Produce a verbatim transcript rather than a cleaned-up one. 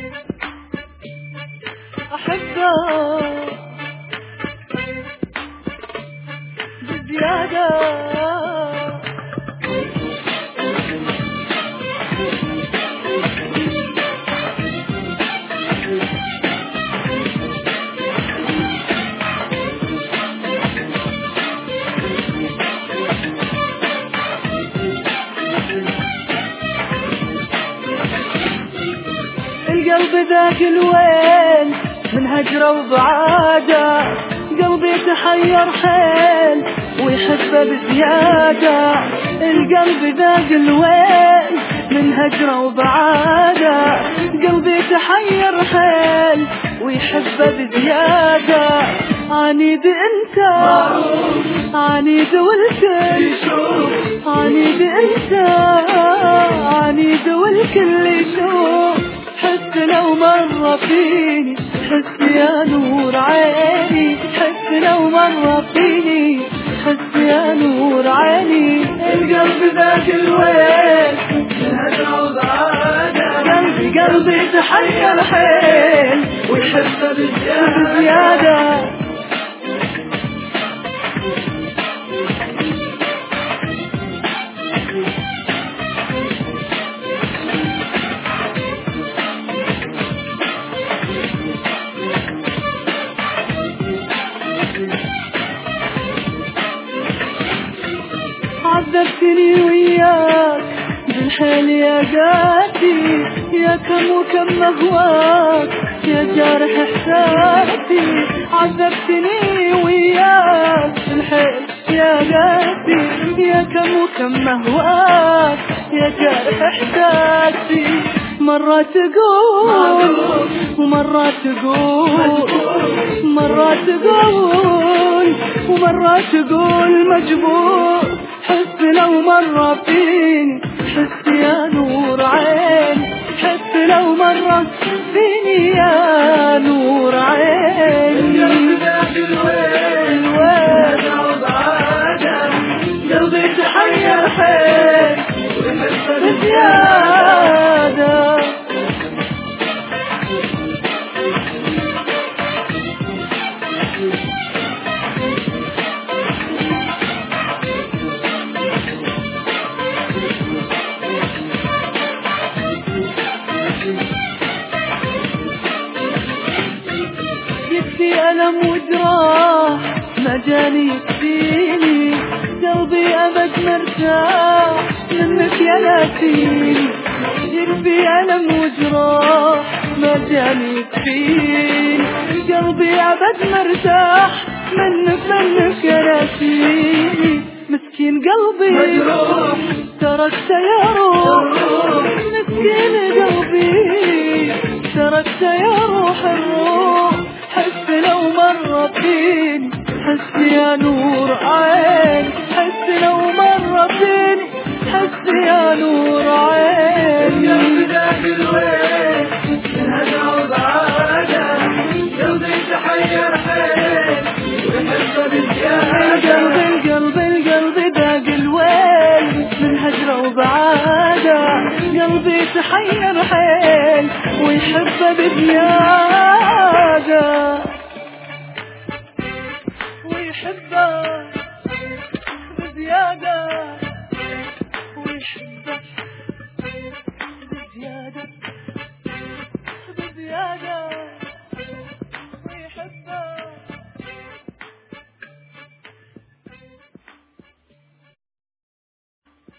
أحبه بزيادة. القلب ذاك الوين من هجرة وبعادة، قلبي تحير حيل ويحبه بزيادة. القلب ذاك الوين من هجرة وبعادة، قلبي تحير حيل ويحبه بزيادة. عنيد انت عنيد والكل عنيد انت عنيد والكل يشوف. حس لو مر فيني حس يا نور عيني، حس لو مر فيني حس يا نور عيني. القلب ذاك الوين من هجرة وبعادة، قلبي قلبي تحير حيل ويحبه بزيادة. عذبتني وياك بالحيل يا قاسي، يا كم وكم مهواك يا جارح احساسي. عذبتني وياك بالحيل يا قاسي، يا كم وكم مهواك يا جارح احساسي. مرة تقول ومرة تقول مرة تقول ومرة تقول مجبور. حس لو مر فيني حس يا نور عين، حس لو مر فيني يا نور عين. القلب ذاك الوين وين وبعادة، قلبي تحير حيل ويحبه بزيادة. يكفي ألم وجراح ما جاني يكفيني، قلبي أبد مرتاح منك يا ناسيني. يكفي ألم وجراح ما جاني يكفيني، قلبي أبد مرتاح منك منك يا ناسيني. مسكين قلبي مجروح تركت يا روح، مسكين قلبي تركت يا روح الروح. حس لو مر فيني حس يا نور عين، حس لو مر فيني حس يا نور عين. القلب ذاك الوين من هجرة وبعادة، قلبي تحير حيل ويحبه بزيادة. القلب القلب القلب ذاك الوين من هجرة وبعادة، قلبي تحير حيل ويحبه بزيادة ويحبه